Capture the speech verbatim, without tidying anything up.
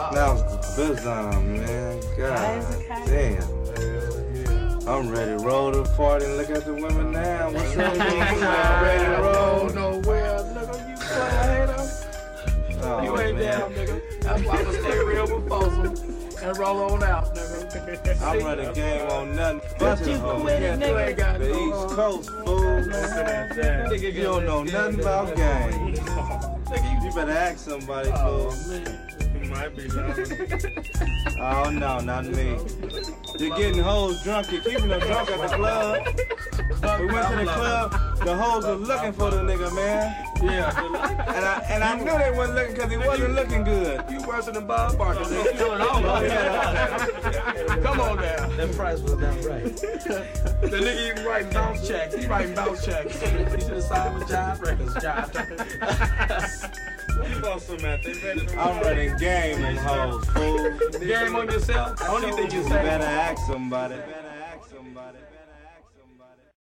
Now Bizarre, man. God damn. I'm ready to roll the party and look at the women now. What's up? I'm ready to roll. Nowhere, nigga. You play hater. Oh, You ain't man. down, nigga. That's why I'ma stay real with folks and roll on out, nigga. I'm running game on nothing but you the hoes. quit it, nigga. Ain't got The no East Coast, fool. Nigga, You don't know nothing about game. You better ask somebody, fool. Might be loud. Oh no, not me. You're getting hoes drunk, you're keeping them drunk at the club. We went to the club, the hoes were looking for the nigga, man. Yeah. And I and I knew they wasn't looking because he wasn't looking good. You worse than Bob Barker, nigga. You it all up. Come on now. That price was not right. The nigga even writing bounce checks. He writing bounce checks. He should have signed with Jive Records. Jive. I'm running game and hoes, fool. Game on yourself? I don't even think you You say. better ask somebody.